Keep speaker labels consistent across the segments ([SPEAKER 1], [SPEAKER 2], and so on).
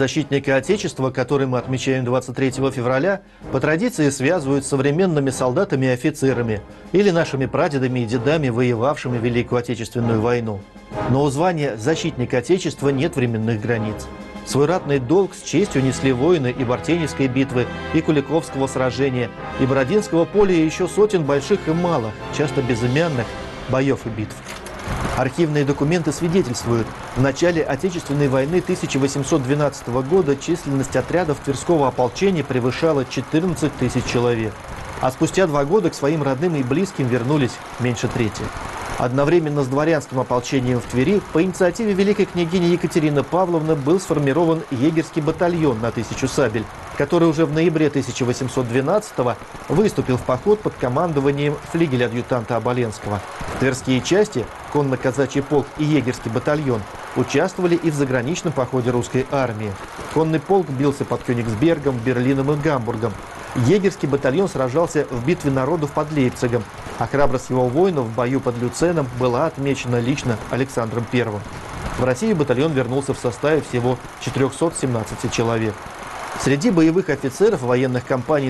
[SPEAKER 1] защитника Отечества, который мы отмечаем 23 февраля, по традиции связывают с современными солдатами и офицерами или нашими прадедами и дедами, воевавшими в Великую Отечественную войну. Но у звания «Защитник Отечества» нет временных границ. Свой ратный долг с честью несли воины и Бартеневской битвы, и Куликовского сражения, и Бородинского поля, и еще сотен больших и малых, часто безымянных, боев и битв. Архивные документы свидетельствуют, в начале Отечественной войны 1812 года численность отрядов Тверского ополчения превышала 14 тысяч человек, а спустя 2 года к своим родным и близким вернулись меньше трети. Одновременно с дворянским ополчением в Твери по инициативе великой княгини Екатерины Павловны был сформирован егерский батальон на 1000 сабель, который уже в ноябре 1812-го выступил в поход под командованием флигеля-адъютанта Оболенского. Тверские части, конно-казачий полк и егерский батальон участвовали и в заграничном походе русской армии. Конный полк бился под Кёнигсбергом, Берлином и Гамбургом. Егерский батальон сражался в битве народов под Лейпцигом, а храбрость его воинов в бою под Люценом была отмечена лично Александром I. В Россию батальон вернулся в составе всего 417 человек. Среди боевых офицеров военных кампаний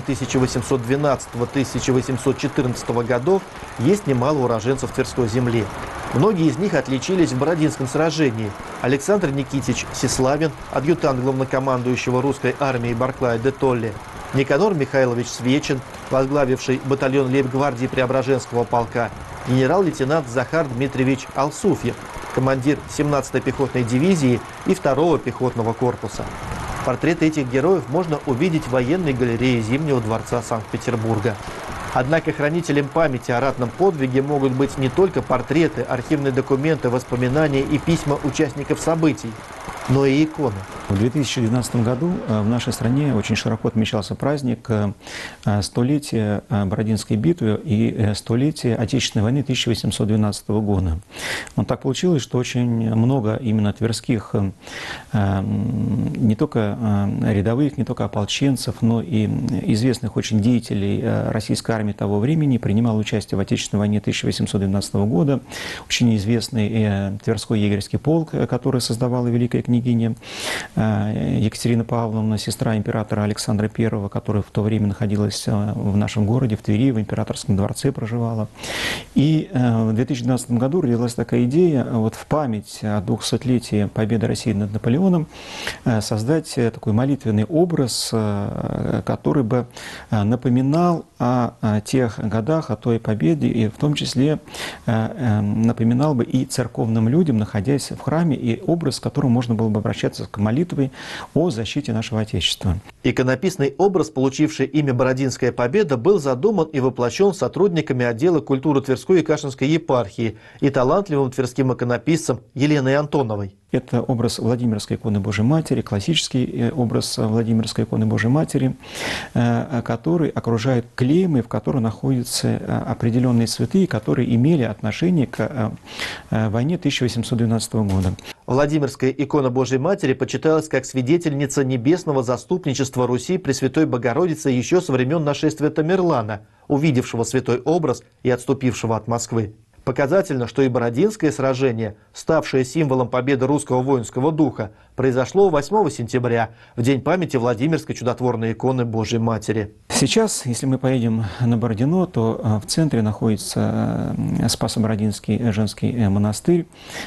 [SPEAKER 1] 1812-1814 годов есть немало уроженцев Тверской земли. Многие из них отличились в Бородинском сражении. Александр Никитич Сеславин, адъютант главнокомандующего русской армией Барклая де Толли, Никанор Михайлович Свечин, возглавивший батальон лейб-гвардии Преображенского полка, генерал-лейтенант Захар Дмитриевич Алсуфьев, командир 17-й пехотной дивизии и 2-го пехотного корпуса. Портреты этих героев можно увидеть в военной галерее Зимнего дворца Санкт-Петербурга. Однако хранителем памяти о ратном подвиге могут быть не только портреты, архивные документы, воспоминания и письма участников событий, но и иконы.
[SPEAKER 2] В 2012 году в нашей стране очень широко отмечался праздник столетия Бородинской битвы и столетия Отечественной войны 1812 года. Но так получилось, что очень много именно тверских, не только рядовых, не только ополченцев, но и известных очень деятелей российской армии того времени принимало участие в Отечественной войне 1812 года. Очень известный Тверской егерский полк, который создавала великая княгиня Екатерина Павловна, сестра императора Александра I, которая в то время находилась в нашем городе, в Твери, в императорском дворце проживала. И в 2012 году родилась такая идея вот в память о 200-летии победы России над Наполеоном создать такой молитвенный образ, который бы напоминал о тех годах, о той победе, и в том числе напоминал бы и церковным людям, находясь в храме, и образ, к которому можно было бы обращаться к молитве о защите нашего Отечества.
[SPEAKER 1] Иконописный образ, получивший имя «Бородинская победа», был задуман и воплощен сотрудниками отдела культуры Тверской и Кашинской епархии и талантливым тверским иконописцем Еленой Антоновой.
[SPEAKER 2] Это образ Владимирской иконы Божией Матери, классический образ Владимирской иконы Божией Матери, который окружает клеймы, в которых находятся определенные святые, которые имели отношение к войне 1812 года.
[SPEAKER 1] Владимирская икона Божией Матери почиталась как свидетельница небесного заступничества Руси Пресвятой Богородицы еще со времен нашествия Тамерлана, увидевшего святой образ и отступившего от Москвы. Показательно, что и Бородинское сражение, ставшее символом победы русского воинского духа, произошло 8 сентября, в день памяти Владимирской чудотворной иконы Божией Матери.
[SPEAKER 2] Сейчас, если мы поедем на Бородино, то в центре находится Спасо-Бородинский женский монастырь.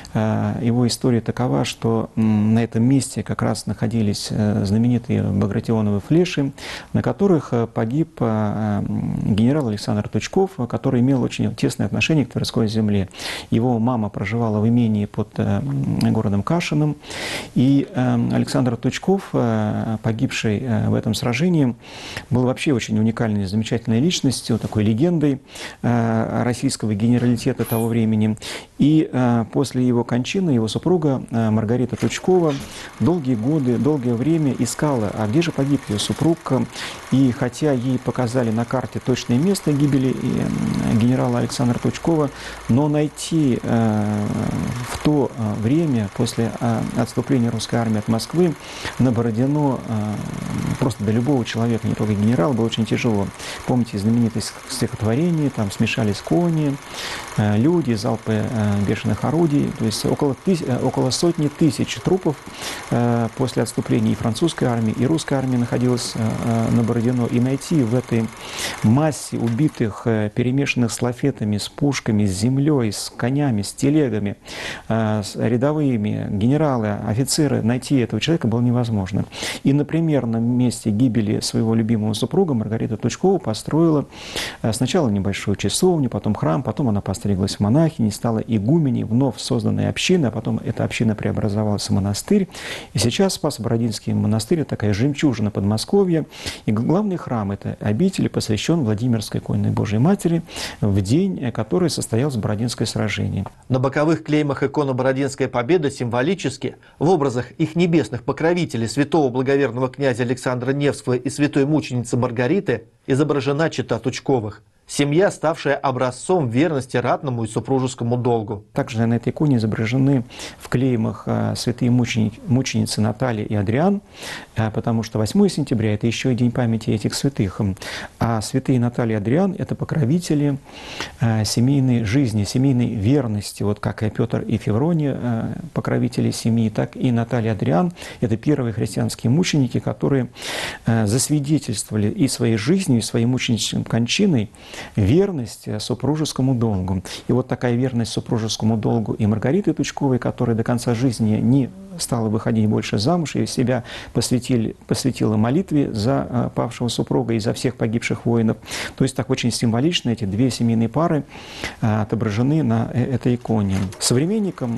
[SPEAKER 2] Его история такова, что на этом месте как раз находились знаменитые багратионовые флеши, на которых погиб генерал Александр Тучков, который имел очень тесное отношение к Тверской земле. Его мама проживала в имении под городом Кашиным, и Александр Тучков, погибший в этом сражении, был вообще очень уникальной, замечательной личностью, такой легендой российского генералитета того времени. И после его кончины его супруга Маргарита Тучкова долгие годы, долгое время искала, а где же погиб ее супруг. И хотя ей показали на карте точное место гибели генерала Александра Тучкова, но найти в то время, после отступления русской русской армии от Москвы на Бородино просто для любого человека, не только генерала, было очень тяжело. Помните знаменитое стихотворение, там смешались кони, люди, залпы бешеных орудий, то есть около сотни тысяч трупов после отступления и французской армии, и русской армии находилась на Бородино. И найти в этой массе убитых, перемешанных с лафетами, с пушками, с землей, с конями, с телегами, с рядовыми, генералы, офицеры, найти этого человека было невозможно. И на примерном месте гибели своего любимого супруга Маргарита Тучкова построила сначала небольшую часовню, потом храм, потом она постриглась в монахини, стала игуменей вновь созданной общины, а потом эта община преобразовалась в монастырь. И сейчас Спасо-Бородинский монастырь – это такая жемчужина Подмосковья. И главный храм этой обители посвящен Владимирской иконе Божией Матери в день, который состоялось Бородинское сражение.
[SPEAKER 1] На боковых клеймах иконы Бородинская победа символически в образах их небесных покровителей святого благоверного князя Александра Невского и святой мученицы Маргариты изображена чета Тучковых. Семья, ставшая образцом верности ратному и супружескому долгу.
[SPEAKER 2] Также на этой иконе изображены в клеймах святые мученицы Наталья и Адриан, потому что 8 сентября – это еще и день памяти этих святых. А святые Наталья и Адриан – это покровители семейной жизни, семейной верности. Вот как и Петр и Феврония, покровители семьи, так и Наталья и Адриан – это первые христианские мученики, которые засвидетельствовали и своей жизнью, и своей мученической кончиной верность супружескому долгу. И вот такая верность супружескому долгу и Маргариты Тучковой, которая до конца жизни не стала выходить больше замуж и себя посвятила молитве за павшего супруга и за всех погибших воинов. То есть так очень символично эти две семейные пары отображены на этой иконе. Современником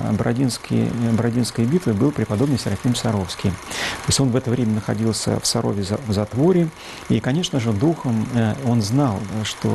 [SPEAKER 2] Бородинской битвы был преподобный Серафим Саровский. То есть он в это время находился в Сарове в затворе, и, конечно же, духом он знал, что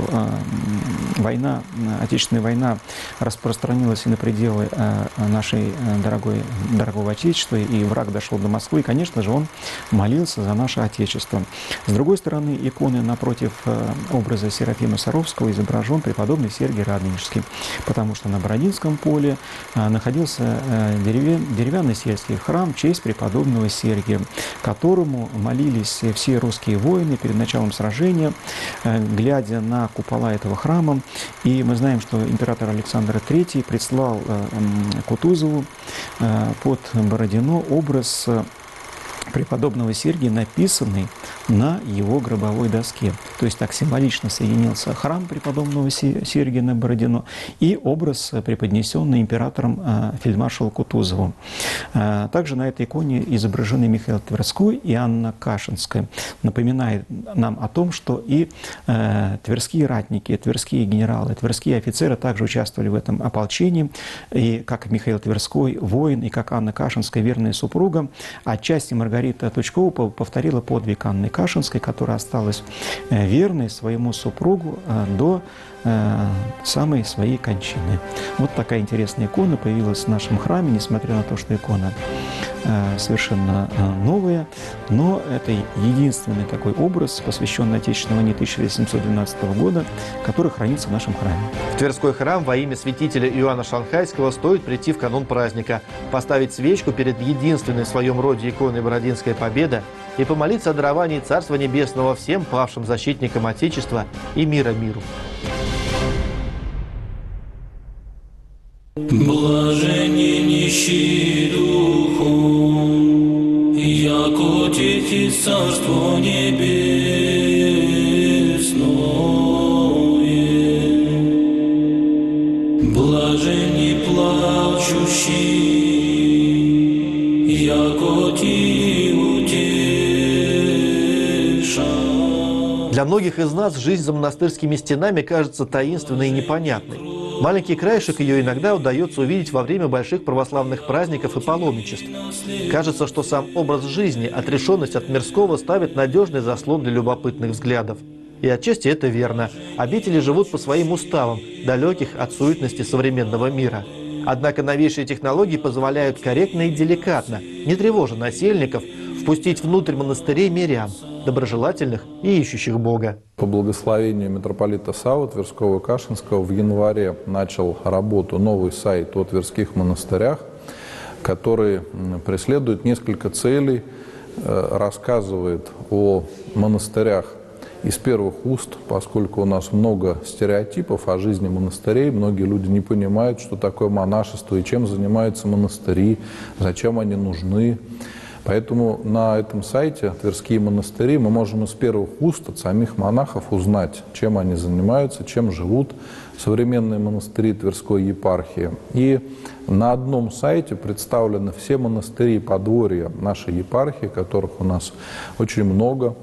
[SPEAKER 2] Отечественная война распространилась и на пределы нашей дорогого Отечества, и враг дошел до Москвы, и, конечно же, он молился за наше Отечество. С другой стороны, иконы напротив образа Серафима Саровского изображен преподобный Сергий Радонежский, потому что на Бородинском поле находился деревянный сельский храм в честь преподобного Сергия, которому молились все русские воины перед началом сражения, глядя на купола этого храма. И мы знаем, что император Александр III прислал Кутузову под Бородино образ преподобного Сергия, написанный на его гробовой доске. То есть так символично соединился храм преподобного Сергия на Бородино и образ, преподнесенный императором фельдмаршалу Кутузову. Также на этой иконе изображены Михаил Тверской и Анна Кашинская. Напоминает нам о том, что и тверские ратники, тверские генералы, тверские офицеры также участвовали в этом ополчении. И как Михаил Тверской воин, и как Анна Кашинская верная супруга, отчасти Маргарита Тучкова повторила подвиг Анны Кашинской, которая осталась верной своему супругу до самой своей кончины. Вот такая интересная икона появилась в нашем храме, несмотря на то, что икона совершенно новая, но это единственный такой образ, посвященный Отечественной войне 1812 года, который хранится в нашем храме.
[SPEAKER 1] В Тверской храм во имя святителя Иоанна Шанхайского стоит прийти в канун праздника, поставить свечку перед единственной в своем роде иконой Бородинская победа и помолиться о даровании Царства Небесного всем павшим защитникам Отечества и мира миру.
[SPEAKER 3] Блаженни нищие духом, яко тихи Царство Небесное. Блаженни плачущие, яко ти утешат.
[SPEAKER 1] Для многих из нас жизнь за монастырскими стенами кажется таинственной и непонятной. Маленький краешек ее иногда удается увидеть во время больших православных праздников и паломничеств. Кажется, что сам образ жизни, отрешенность от мирского ставит надежный заслон для любопытных взглядов. И отчасти это верно. Обители живут по своим уставам, далеких от суетности современного мира. Однако новейшие технологии позволяют корректно и деликатно, не тревожа насельников, впустить внутрь монастырей мирян, доброжелательных и ищущих Бога.
[SPEAKER 4] По благословению митрополита Саввы Тверского и Кашинского в январе начал работу новый сайт о Тверских монастырях. который преследует несколько целей, рассказывает о монастырях из первых уст, поскольку у нас много стереотипов о жизни монастырей. Многие люди не понимают, что такое монашество и чем занимаются монастыри, зачем они нужны. Поэтому на этом сайте «Тверские монастыри» мы можем из первых уст от самих монахов узнать, чем они занимаются, чем живут современные монастыри Тверской епархии. И на одном сайте представлены все монастыри и подворья нашей епархии, которых у нас очень много.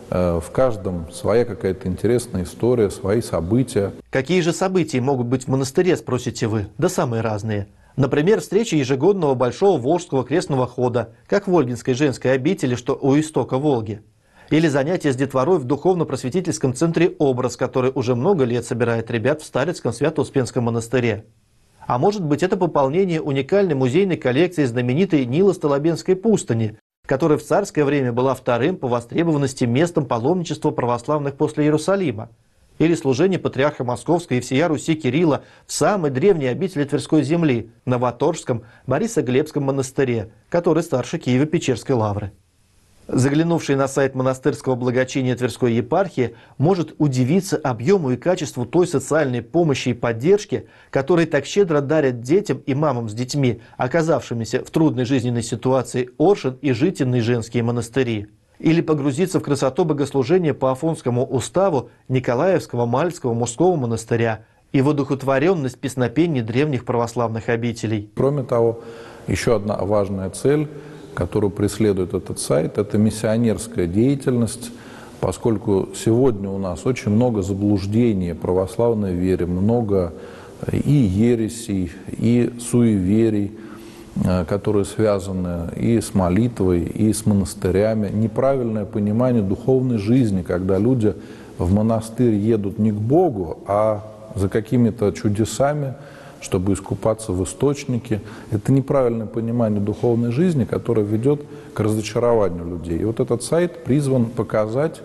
[SPEAKER 4] В каждом своя какая-то интересная история, свои события.
[SPEAKER 1] Какие же события могут быть в монастыре, спросите вы? Да самые разные. Например, встреча ежегодного Большого Волжского крестного хода, как в Ольгинской женской обители, что у истока Волги. Или занятия с детворой в духовно-просветительском центре «Образ», который уже много лет собирает ребят в Старицком Свято-Успенском монастыре. А может быть, это пополнение уникальной музейной коллекции знаменитой Нило-Столобенской пустыни, которая в царское время была вторым по востребованности местом паломничества православных после Иерусалима. Или служение патриарха Московской и всея Руси Кирилла в самой древней обители Тверской земли, Новоторжском Борисоглебском монастыре, который старше Киево-Печерской лавры. Заглянувший на сайт монастырского благочиния Тверской епархии может удивиться объему и качеству той социальной помощи и поддержки, которые так щедро дарят детям и мамам с детьми, оказавшимися в трудной жизненной ситуации Оршин и Житинные женские монастыри. Или погрузиться в красоту богослужения по Афонскому уставу Николаевского Мальцкого мужского монастыря и в одухотворенность песнопений древних православных обителей.
[SPEAKER 4] Кроме того, еще одна важная цель, которую преследует этот сайт, это миссионерская деятельность, поскольку сегодня у нас очень много заблуждений в православной вере, много и ересей, и суеверий, которые связаны и с молитвой, и с монастырями. Неправильное понимание духовной жизни, когда люди в монастырь едут не к Богу, а за какими-то чудесами, чтобы искупаться в источнике. Это неправильное понимание духовной жизни, которое ведет к разочарованию людей. И вот этот сайт призван показать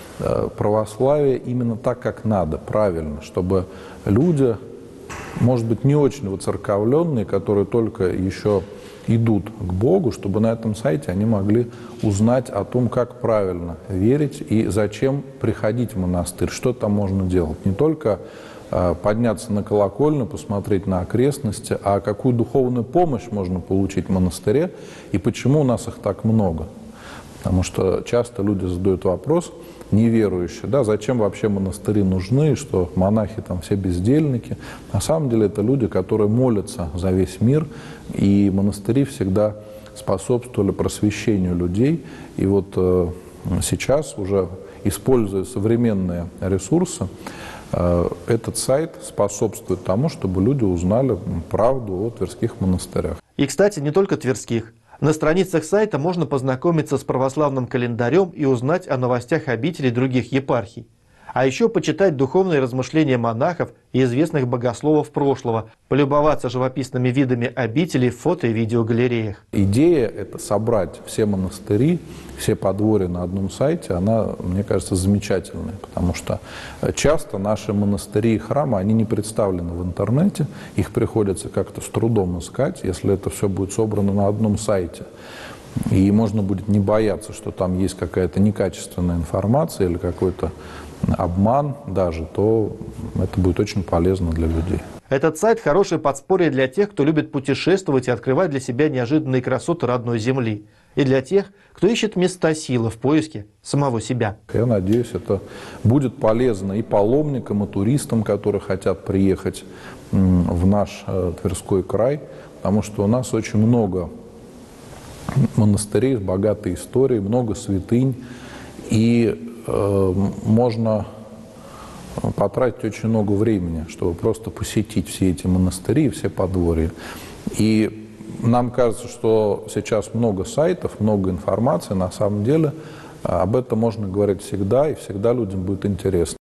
[SPEAKER 4] православие именно так, как надо, правильно, чтобы люди, может быть, не очень воцерковленные, которые только еще идут к Богу, чтобы на этом сайте они могли узнать о том, как правильно верить и зачем приходить в монастырь, что там можно делать. Не только подняться на колокольню, посмотреть на окрестности, а какую духовную помощь можно получить в монастыре и почему у нас их так много. Потому что часто люди задают вопрос, неверующие, да, зачем вообще монастыри нужны, что монахи там все бездельники. На самом деле это люди, которые молятся за весь мир, и монастыри всегда способствовали просвещению людей. И вот сейчас, уже используя современные ресурсы, этот сайт способствует тому, чтобы люди узнали правду о тверских монастырях.
[SPEAKER 1] И, кстати, не только тверских. На страницах сайта можно познакомиться с православным календарем и узнать о новостях обителей других епархий. А еще почитать духовные размышления монахов и известных богословов прошлого, полюбоваться живописными видами обителей в фото- и видеогалереях.
[SPEAKER 4] Идея – это собрать все монастыри, все подворья на одном сайте, она, мне кажется, замечательная, потому что часто наши монастыри и храмы, они не представлены в интернете, их приходится как-то с трудом искать, если это все будет собрано на одном сайте. И можно будет не бояться, что там есть какая-то некачественная информация или какой-то обман даже, то это будет очень полезно для людей.
[SPEAKER 1] Этот сайт – хорошее подспорье для тех, кто любит путешествовать и открывать для себя неожиданные красоты родной земли. И для тех, кто ищет места силы в поиске самого себя.
[SPEAKER 4] Я надеюсь, это будет полезно и паломникам, и туристам, которые хотят приехать в наш Тверской край, потому что у нас очень много монастырей с богатой историей, много святынь, и можно потратить очень много времени, чтобы просто посетить все эти монастыри и все подворья. И нам кажется, что сейчас много сайтов, много информации. На самом деле об этом можно говорить всегда, и всегда людям будет интересно.